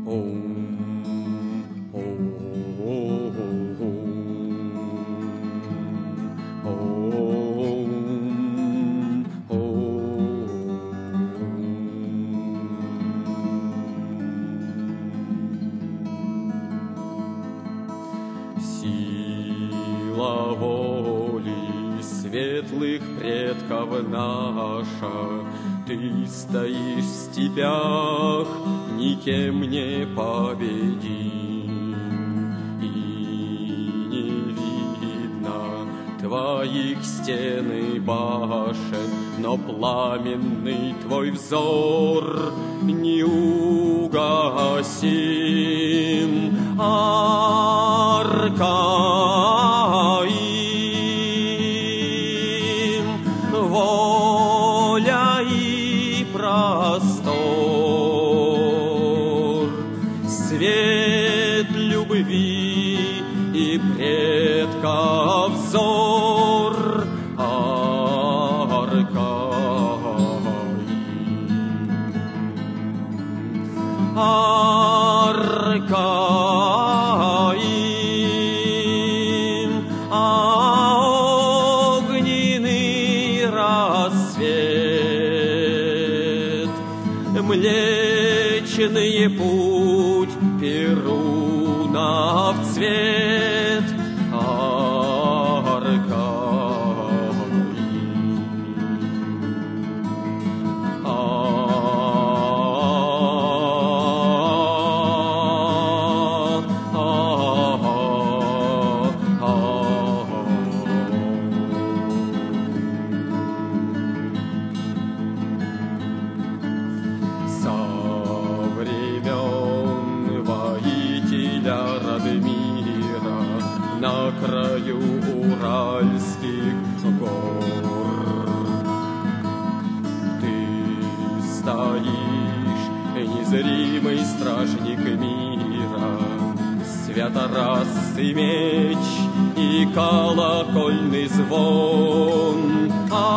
Сила воли светлых предков наша, ты стоишь в степях, никем не победим, и не видно твоих стен и башен, но пламенный твой взор неугасим. Аркаим, воля и простор, свет любви и предков взор. Аркаим, огненный рассвет, Млечный путь Перунов цвет. На краю уральских гор ты стоишь, незримый стражник мира, святорасый меч и колокольный звон.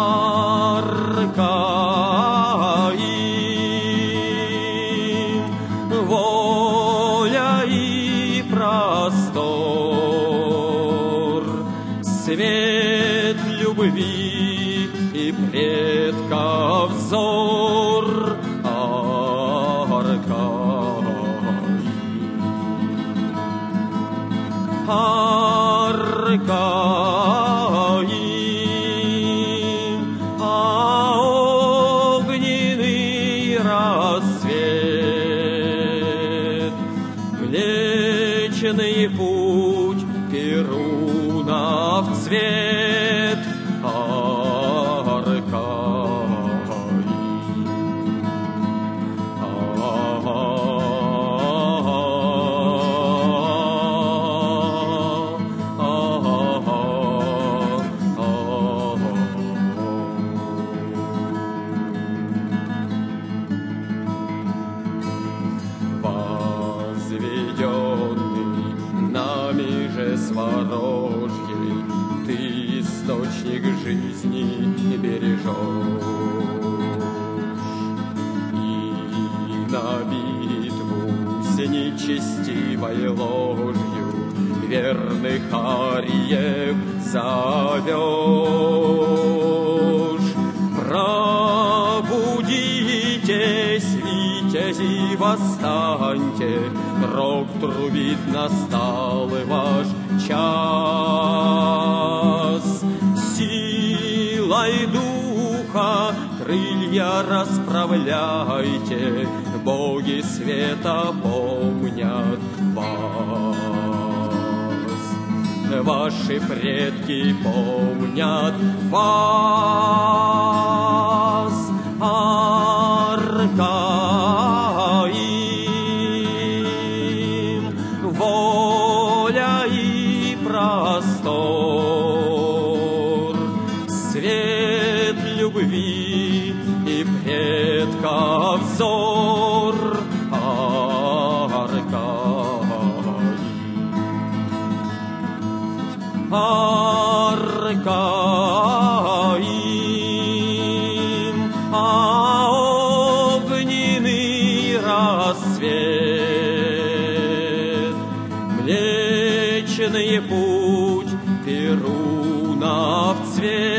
Аркаим, воля и простор, свет любви и предков взор. Аркаим, огненный рассвет, Млечный путь Перунов цвет. Возведенный нами же сворожьей, ты источник жизни бережешь, и на битву с нечестивой ложью верных ариев зовешь. Пробудитесь, витязи, восстаньте, рог трубит, настал ваш час. Силой духа крылья расправляйте, боги света помнят вас. Ваши предки помнят вас. Аркаим, воля и простор, свет любви и предков взор. Аркаим, огненный рассвет, свет